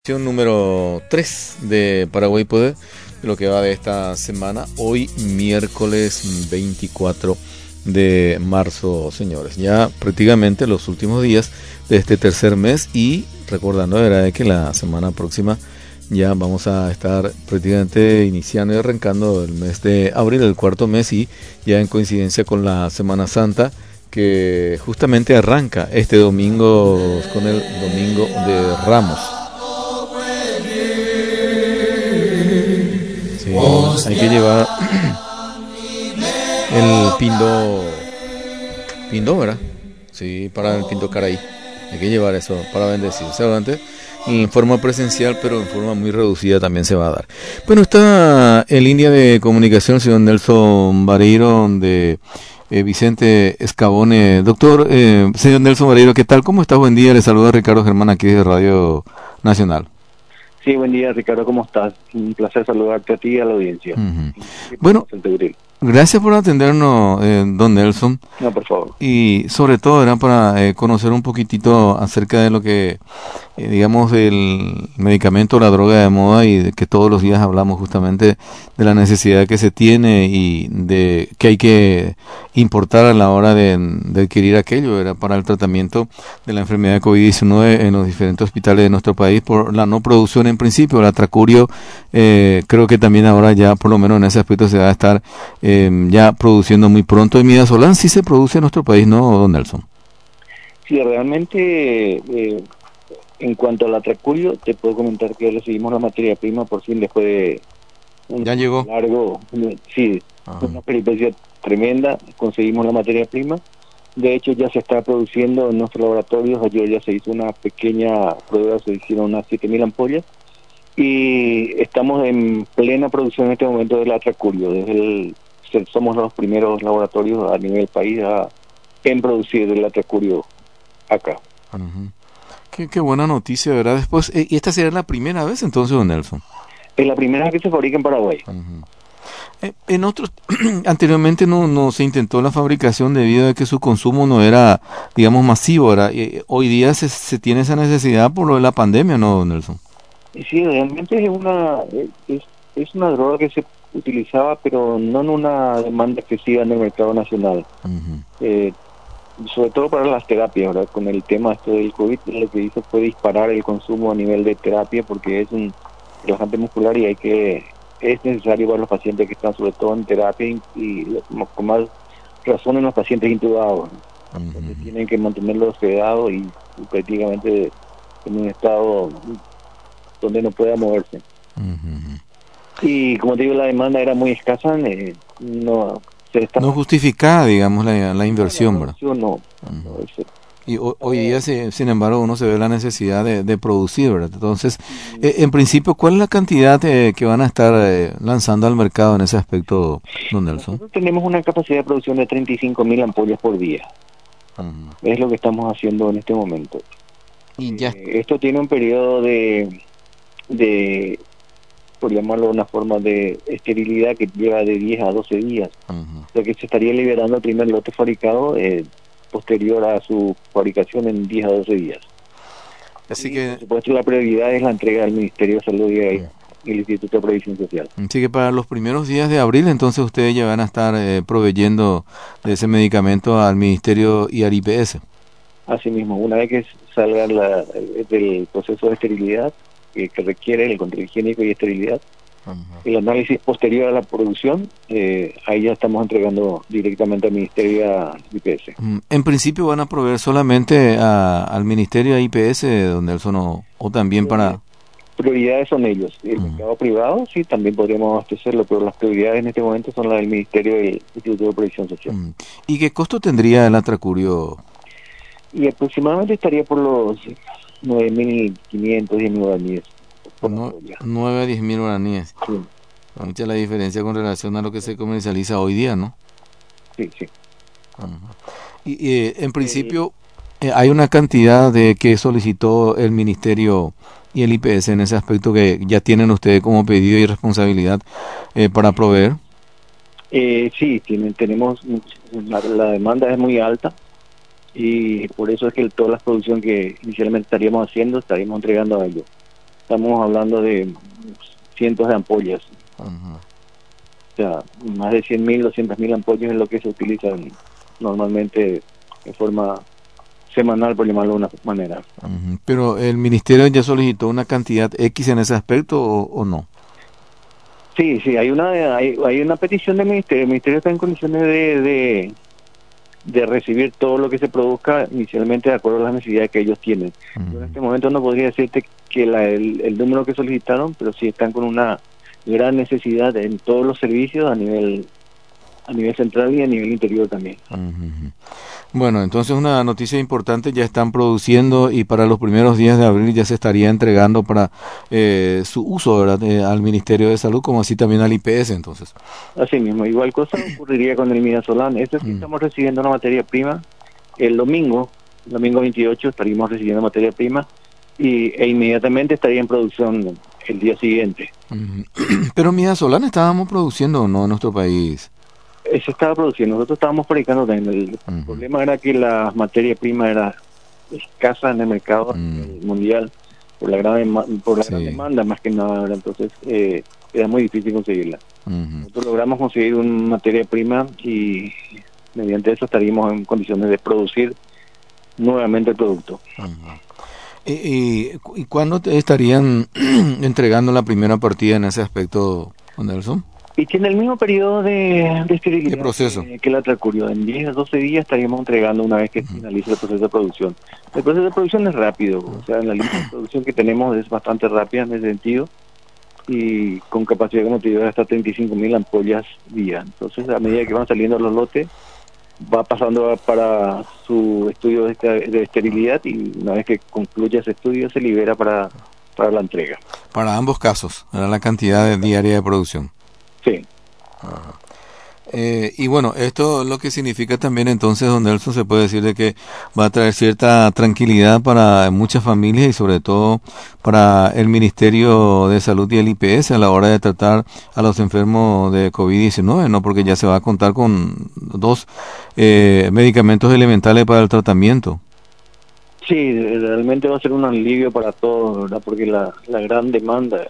Número 3 de Paraguay Poder, de lo que va de esta semana, hoy miércoles 24 de marzo, señores. Ya prácticamente los últimos días de este tercer mes y recordando de que la semana próxima ya vamos a estar prácticamente iniciando y arrancando el mes de abril, el cuarto mes, y ya en coincidencia con la Semana Santa, que justamente arranca este domingo con el Domingo de Ramos. Sí, hay que llevar el pindo, ¿verdad? Sí, para el pindo caraí. Hay que llevar eso para bendecir. Seguramente en forma presencial, pero en forma muy reducida también se va a dar. Bueno, está en línea de comunicación el señor Nelson Vareiro de Vicente Escabone. Doctor, señor Nelson Vareiro, ¿qué tal? ¿Cómo está? Buen día. Le saluda Ricardo Germán aquí de Radio Nacional. Sí, buen día, Ricardo, ¿cómo estás? Un placer saludarte a ti y a la audiencia. Bueno, gracias por atendernos, don Nelson. No, por favor. Y sobre todo era para conocer un poquitito acerca de lo que, digamos, el medicamento, la droga de moda, y de que todos los días hablamos justamente de la necesidad que se tiene y de que hay que importar a la hora de adquirir aquello. Era para el tratamiento de la enfermedad de COVID-19 en los diferentes hospitales de nuestro país por la no producción en principio. La Tracurio, creo que también ahora ya por lo menos en ese aspecto se va a estar ya produciendo muy pronto. Y midazolam sí se produce en nuestro país, ¿no, don Nelson? Sí, realmente, en cuanto a la Tracurio, te puedo comentar que recibimos la materia prima por fin después de un ya llegó largo, sí, una peripecia tremenda. Conseguimos la materia prima. De hecho, ya se está produciendo en nuestros laboratorios. Ayer ya se hizo una pequeña prueba, se hicieron unas 7.000 ampollas y estamos en plena producción en este momento de la Tracurio. Somos los primeros laboratorios a nivel país en producir el Tracurio acá. Qué buena noticia, ¿verdad? Después, y esta sería la primera vez entonces, don Nelson. Es la primera vez que se fabrica en Paraguay. En otros, anteriormente no se intentó la fabricación debido a que su consumo no era, digamos, masivo. ¿Verdad? Hoy día se tiene esa necesidad por lo de la pandemia, ¿no, don Nelson? Sí, realmente es una droga que se utilizaba, pero no en una demanda excesiva en el mercado nacional. Sobre todo para las terapias, ¿verdad? Con el tema del COVID, lo que hizo fue disparar el consumo a nivel de terapia, porque es un relajante muscular y es necesario para los pacientes que están sobre todo en terapia y con más razón en los pacientes intubados, ¿no? Donde tienen que mantenerlos sedados y prácticamente en un estado donde no pueda moverse. Y como te digo, la demanda era muy escasa, no justificada, digamos, la inversión, ¿verdad? No. Y hoy día, sin embargo, uno se ve la necesidad de producir, ¿verdad? Entonces, en principio, ¿cuál es la cantidad que van a estar lanzando al mercado en ese aspecto, don Nelson? Nosotros tenemos una capacidad de producción de 35.000 ampollas por día. Es lo que estamos haciendo en este momento. Y ya. Esto tiene un periodo de por llamarlo de una forma, de esterilidad que lleva de 10 a 12 días. O sea que se estaría liberando el primer lote fabricado posterior a su fabricación en 10 a 12 días. Así que, por supuesto, la prioridad es la entrega al Ministerio de Salud y el Instituto de Previsión Social. Así que para los primeros días de abril, entonces ustedes ya van a estar proveyendo de ese medicamento al Ministerio y al IPS. Así mismo, una vez que salga del proceso de esterilidad que requiere el control higiénico y esterilidad, el análisis posterior a la producción, ahí ya estamos entregando directamente al Ministerio y IPS. En principio van a proveer solamente al Ministerio y IPS, don Nelson, o también para... Prioridades son ellos. El mercado privado sí también podríamos abastecerlo, pero las prioridades en este momento son las del Ministerio y el Instituto de Previsión Social. ¿Y qué costo tendría el Atracurio? Y aproximadamente estaría por los 9.500, 10.000 guaraníes. 9 a 10.000 guaraníes. Sí. Mucha la diferencia con relación a lo que se comercializa hoy día, ¿no? Sí, sí. Y en principio hay una cantidad de que solicitó el Ministerio y el IPS en ese aspecto que ya tienen ustedes como pedido y responsabilidad para proveer. Sí, tenemos la demanda es muy alta y por eso es que todas las producciones que inicialmente estaríamos haciendo estaríamos entregando a ellos. estamos hablando de cientos de ampollas. Ujú. O sea, más de 100.000, 200.000 ampollas es lo que se utiliza normalmente de forma semanal, por llamarlo de una manera. Ujú. Pero el ministerio ya solicitó una cantidad X en ese aspecto o no. Sí, sí, hay una petición del ministerio. El ministerio está en condiciones de recibir todo lo que se produzca inicialmente de acuerdo a las necesidades que ellos tienen. Yo en Ujú. este momento no podría decirte que el número que solicitaron, pero sí están con una gran necesidad en todos los servicios a nivel central y a nivel interior también. Ujú. Bueno, entonces una noticia importante, ya están produciendo y para los primeros días de abril ya se estaría entregando para su uso, ¿verdad? Al Ministerio de Salud, como así también al IPS, entonces. Así mismo, igual cosa ocurriría con el midazolam. Este sí Mm. estamos recibiendo una materia prima. El domingo 28 estaríamos recibiendo materia prima e inmediatamente estaría en producción el día siguiente. Ujú. Pero Mida Solana estábamos produciendo o no en nuestro país. Se estaba produciendo, nosotros estábamos fabricando también. El Ujú. problema era que la materia prima era escasa en el mercado a Mm. nivel mundial por la gran Sí. demanda más que nada, ¿verdad? Entonces era muy difícil conseguirla. Ujú. Nosotros logramos conseguir una materia prima y mediante eso estaríamos en condiciones de producir nuevamente el producto. Ujú. ¿Y cuándo te estarían entregando la primera partida en ese aspecto, Nelson? Y tiene el mismo periodo de ¿Qué esterilidad proceso? que la Tracurio. En 10 a 12 días estaríamos entregando una vez que Ujú. finalice el proceso de producción. El proceso de producción es rápido, o sea, en la línea de producción que tenemos es bastante rápida en ese sentido y con capacidad, como te digo, de hasta 35.000 ampollas día. Entonces, a medida que van saliendo los lotes, va pasando para su estudio de esterilidad y una vez que concluya ese estudio se libera para la entrega. Para ambos casos, era la cantidad Ambos casos. diaria de producción. Sí. Y bueno, esto lo que significa también entonces, don Nelson, se puede decir de que va a traer cierta tranquilidad para muchas familias y sobre todo para el Ministerio de Salud y el IPS a la hora de tratar a los enfermos de COVID-19, ¿no? Porque ya se va a contar con dos medicamentos elementales para el tratamiento. Sí, realmente va a ser un alivio para todos, ¿verdad? Porque la gran demanda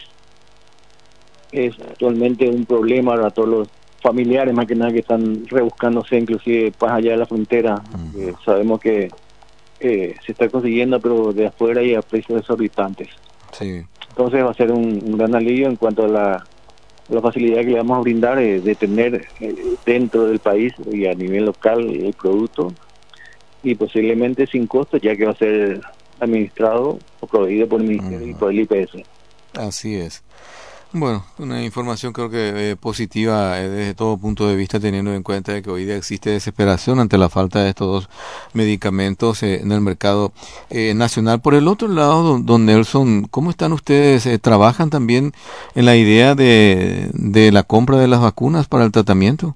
es actualmente un problema para todos los familiares, más que nada que están rebuscándose inclusive más allá de la frontera. Sabemos que se está consiguiendo, pero de afuera y a precios exorbitantes. Sí. Entonces va a ser un gran alivio en cuanto a la facilidad que le vamos a brindar de tener dentro del país y a nivel local el producto y posiblemente sin costo, ya que va a ser administrado o proveído por el Ministerio y Ujú. por el IPS. Así es. Bueno, una información creo que positiva desde todo punto de vista, teniendo en cuenta de que hoy día existe desesperación ante la falta de estos dos medicamentos en el mercado nacional. Por el otro lado, don Nelson, ¿cómo están ustedes? ¿Trabajan también en la idea de la compra de las vacunas para el tratamiento?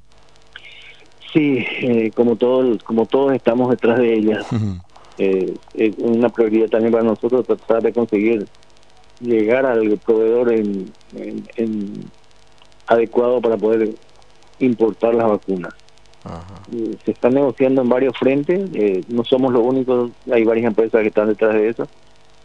Sí, como todos estamos detrás de ella. Es una prioridad también para nosotros tratar de conseguir llegar al proveedor en adecuado para poder importar las vacunas. Ajá. Se están negociando en varios frentes, no somos los únicos, hay varias empresas que están detrás de eso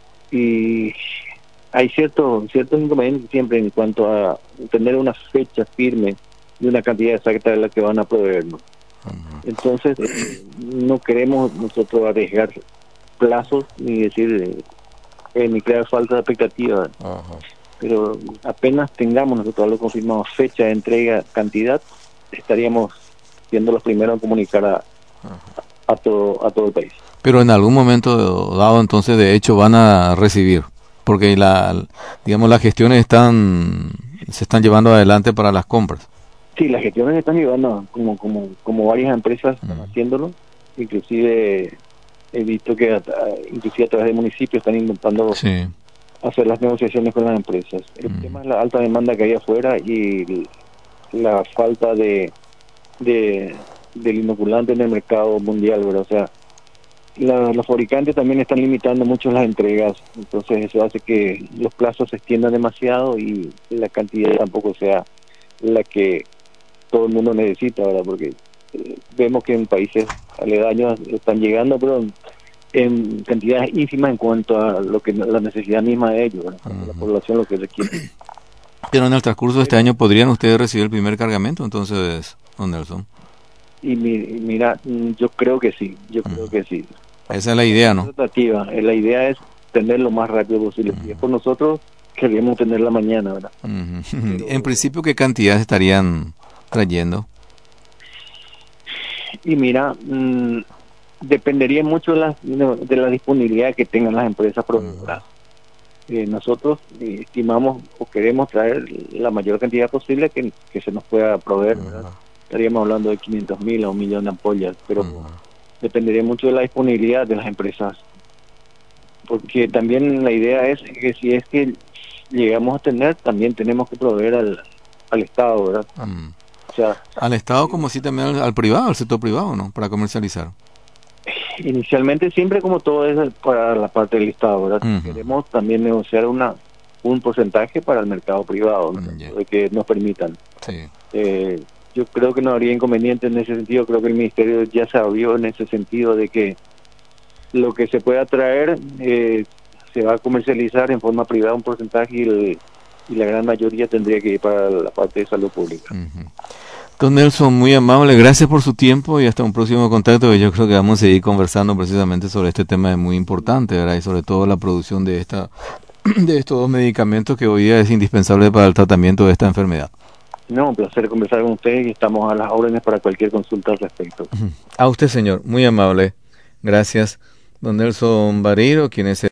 y hay ciertos inconvenientes siempre en cuanto a tener una fecha firme y una cantidad exacta de la que van a proveernos. Ajá. Entonces, no queremos nosotros arriesgar plazos ni decir ni crear falta de expectativa, Ajá. pero apenas tengamos nosotros algo confirmado, fecha de entrega, cantidad, estaríamos siendo los primeros en comunicar a todo el país. Pero en algún momento dado, entonces, de hecho, van a recibir, porque digamos, las gestiones se están llevando adelante para las compras. Sí, las gestiones están llevando como varias empresas están Mm. haciéndolo, inclusive he visto que inclusive a través de municipios están intentando Sí. hacer las negociaciones con las empresas. El Mm. tema es la alta demanda que hay afuera y la falta de del inoculante en el mercado mundial, ¿verdad? O sea, los fabricantes también están limitando mucho las entregas, entonces eso hace que los plazos se extiendan demasiado y la cantidad tampoco sea la que todo el mundo necesita, ¿verdad? Porque vemos que en países aledaños están llegando, pero en cantidades ínfimas en cuanto a lo que la necesidad misma de ellos, la población lo que requiere. Pero en el transcurso de este año podrían ustedes recibir el primer cargamento, entonces, don Nelson. Y mira, yo creo que sí, creo que sí. Esa es la idea, ¿no? La idea es tener lo más rápido posible. Y es por nosotros queremos tenerla mañana, ¿verdad? Pero, en principio, ¿qué cantidades estarían trayendo? Y mira, dependería mucho de la disponibilidad que tengan las empresas proveedoras. Nosotros estimamos o queremos traer la mayor cantidad posible que se nos pueda proveer, ¿verdad? Estaríamos hablando de 500.000 a 1.000.000 de ampollas, pero dependería mucho de la disponibilidad de las empresas, porque también la idea es que si es que llegamos a tener, también tenemos que proveer al Estado, ¿verdad? O sea, al Estado como así también al privado, al sector privado, ¿no? Para comercializar. Inicialmente siempre como todo es para la parte del Estado, ¿verdad? Queremos también negociar un porcentaje para el mercado privado, ¿no? De que nos permitan. Sí. Yo creo que no habría inconveniente en ese sentido. Creo que el Ministerio ya se abrió en ese sentido de que lo que se pueda traer se va a comercializar en forma privada un porcentaje y la gran mayoría tendría que ir para la parte de salud pública. Don Nelson, muy amable, gracias por su tiempo y hasta un próximo contacto. Yo creo que vamos a seguir conversando precisamente sobre este tema muy importante, ¿verdad? Y sobre todo la producción de estos dos medicamentos que hoy día es indispensable para el tratamiento de esta enfermedad. No, un placer conversar con ustedes y estamos a las órdenes para cualquier consulta al respecto. A usted, señor, muy amable. Gracias. Don Nelson Barreiro, quien es